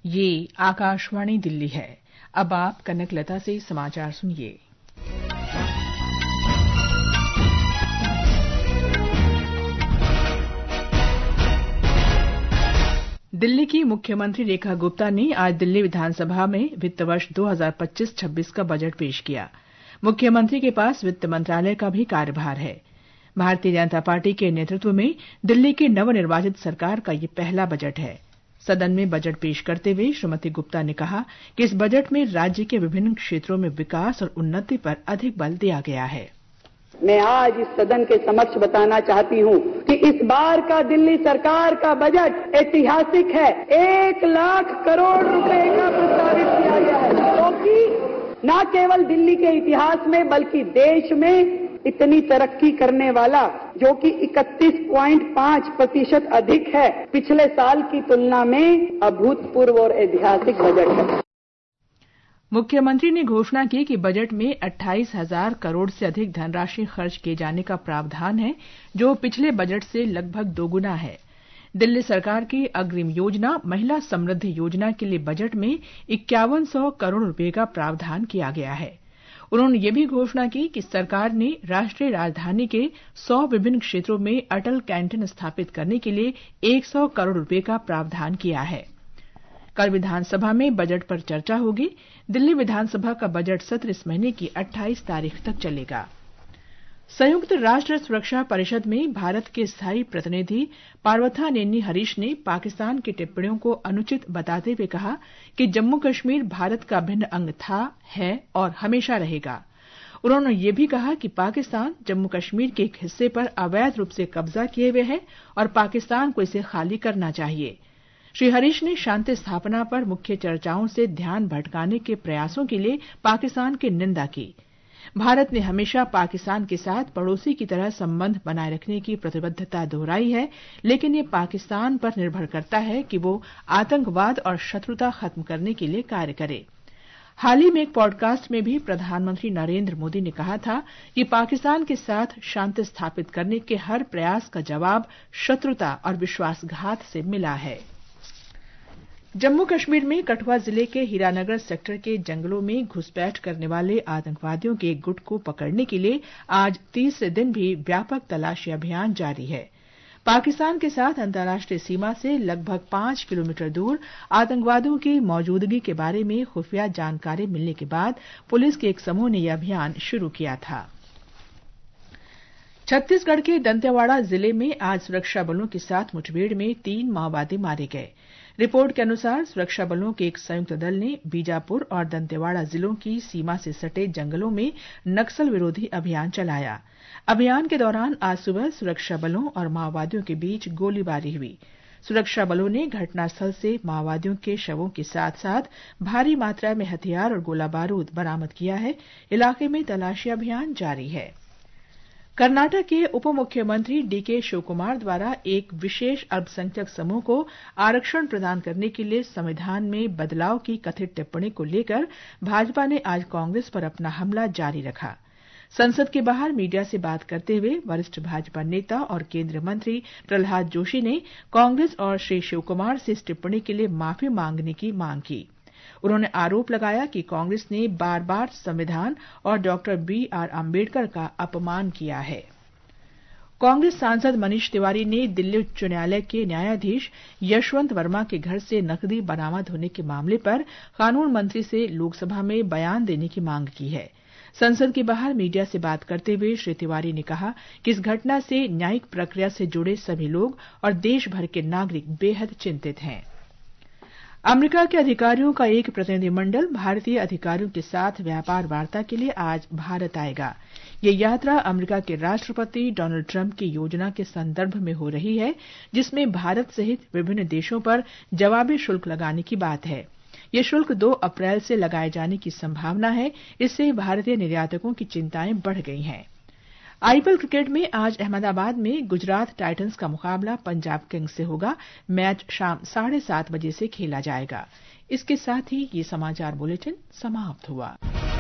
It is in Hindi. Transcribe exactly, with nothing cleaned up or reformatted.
ये आकाशवाणी दिल्ली है। अब आप कनकलता से समाचार सुनिए। दिल्ली की मुख्यमंत्री रेखा गुप्ता ने आज दिल्ली विधानसभा में वित्त वर्ष दो हज़ार पच्चीस छब्बीस का बजट पेश किया। मुख्यमंत्री के पास वित्त मंत्रालय का भी कार्यभार है। भारतीय जनता पार्टी के नेतृत्व में दिल्ली की नवनिर्वाचित सरकार का ये पहला बजट है। सदन में बजट पेश करते हुए श्रीमती गुप्ता ने कहा कि इस बजट में राज्य के विभिन्न क्षेत्रों में विकास और उन्नति पर अधिक बल दिया गया है। मैं आज इस सदन के समक्ष बताना चाहती हूं कि इस बार का दिल्ली सरकार का बजट ऐतिहासिक है। एक लाख करोड़ रुपए का प्रस्तावित किया गया है, क्योंकि न केवल दिल्ली के इतिहास में बल्कि देश में इतनी तरक्की करने वाला, जो कि इकतीस पॉइंट पाँच प्रतिशत अधिक है, पिछले साल की तुलना में अभूतपूर्व और ऐतिहासिक बजट है। मुख्यमंत्री ने घोषणा की कि बजट में अट्ठाईस हजार करोड़ से अधिक धनराशि खर्च किए जाने का प्रावधान है, जो पिछले बजट से लगभग दोगुना है। दिल्ली सरकार की अग्रिम योजना महिला समृद्धि योजना के लिए बजट में इक्यावन सौ करोड़ रुपए का प्रावधान किया गया है। उन्होंने ये भी घोषणा की कि सरकार ने राष्ट्रीय राजधानी के सौ विभिन्न क्षेत्रों में अटल कैंटीन स्थापित करने के लिए एक सौ करोड़ रुपए का प्रावधान किया है। कल विधानसभा में बजट पर चर्चा होगी। दिल्ली विधानसभा का बजट सत्र इस महीने की अट्ठाईस तारीख तक चलेगा। संयुक्त राष्ट्र सुरक्षा परिषद में भारत के स्थायी प्रतिनिधि पार्वथानेनी हरीश ने पाकिस्तान की टिप्पणियों को अनुचित बताते हुए कहा कि जम्मू कश्मीर भारत का अभिन्न अंग था, है और हमेशा रहेगा। उन्होंने ये भी कहा कि पाकिस्तान जम्मू कश्मीर के एक हिस्से पर अवैध रूप से कब्जा किए हुए है और पाकिस्तान को इसे खाली करना चाहिए। श्री हरीश ने शांति स्थापना पर मुख्य चर्चाओं से ध्यान भटकाने के प्रयासों के लिए पाकिस्तान की निंदा की। भारत ने हमेशा पाकिस्तान के साथ पड़ोसी की तरह संबंध बनाए रखने की प्रतिबद्धता दोहराई है, लेकिन ये पाकिस्तान पर निर्भर करता है कि वो आतंकवाद और शत्रुता खत्म करने के लिए कार्य करे। हाल ही में एक पॉडकास्ट में भी प्रधानमंत्री नरेंद्र मोदी ने कहा था कि पाकिस्तान के साथ शांति स्थापित करने के हर प्रयास का जवाब शत्रुता और विश्वासघात से मिला है। जम्मू कश्मीर में कठुआ जिले के हीरानगर सेक्टर के जंगलों में घुसपैठ करने वाले आतंकवादियों के एक गुट को पकड़ने के लिए आज तीसरे दिन भी व्यापक तलाशी अभियान जारी है। पाकिस्तान के साथ अंतर्राष्ट्रीय सीमा से लगभग पांच किलोमीटर दूर आतंकवादियों की मौजूदगी के बारे में खुफिया जानकारी मिलने के बाद पुलिस के एक समूह ने यह अभियान शुरू किया था। छत्तीसगढ़ के दंतेवाड़ा जिले में आज सुरक्षा बलों के साथ मुठभेड़ में तीन माओवादी मारे गए। रिपोर्ट के अनुसार सुरक्षा बलों के एक संयुक्त दल ने बीजापुर और दंतेवाड़ा जिलों की सीमा से सटे जंगलों में नक्सल विरोधी अभियान चलाया। अभियान के दौरान आज सुबह सुरक्षा बलों और माओवादियों के बीच गोलीबारी हुई। सुरक्षा बलों ने घटनास्थल से माओवादियों के शवों के साथ साथ भारी मात्रा में हथियार और गोला बारूद बरामद किया है। इलाके में तलाशी अभियान जारी है। कर्नाटक के उप मुख्यमंत्री डीके शिवकुमार द्वारा एक विशेष अल्पसंख्यक समूह को आरक्षण प्रदान करने के लिए संविधान में बदलाव की कथित टिप्पणी को लेकर भाजपा ने आज कांग्रेस पर अपना हमला जारी रखा। संसद के बाहर मीडिया से बात करते हुए वरिष्ठ भाजपा नेता और केंद्रीय मंत्री प्रहलाद जोशी ने कांग्रेस और श्री शिवकुमार से इस टिप्पणी के लिए माफी मांगने की मांग की। उन्होंने आरोप लगाया कि कांग्रेस ने बार बार संविधान और डॉक्टर बी आर अम्बेडकर का अपमान किया है। कांग्रेस सांसद मनीष तिवारी ने दिल्ली उच्च न्यायालय के न्यायाधीश यशवंत वर्मा के घर से नकदी बरामद होने के मामले पर कानून मंत्री से लोकसभा में बयान देने की मांग की है। संसद के बाहर मीडिया से बात करते हुए श्री तिवारी ने कहा कि इस घटना से न्यायिक प्रक्रिया से जुड़े सभी लोग और देश भर के नागरिक बेहद चिंतित हैं। अमेरिका के अधिकारियों का एक प्रतिनिधिमंडल भारतीय अधिकारियों के साथ व्यापार वार्ता के लिए आज भारत आएगा। ये यात्रा अमेरिका के राष्ट्रपति डोनाल्ड ट्रंप की योजना के संदर्भ में हो रही है, जिसमें भारत सहित विभिन्न देशों पर जवाबी शुल्क लगाने की बात है। ये शुल्क दो अप्रैल से लगाए जाने की संभावना है। इससे भारतीय निर्यातकों की चिंताएं बढ़ गई हैं। आईपीएल क्रिकेट में आज अहमदाबाद में गुजरात टाइटंस का मुकाबला पंजाब किंग्स से होगा। मैच शाम साढ़े सात बजे से खेला जाएगा। इसके साथ ही ये समाचार बुलेटिन समाप्त हुआ।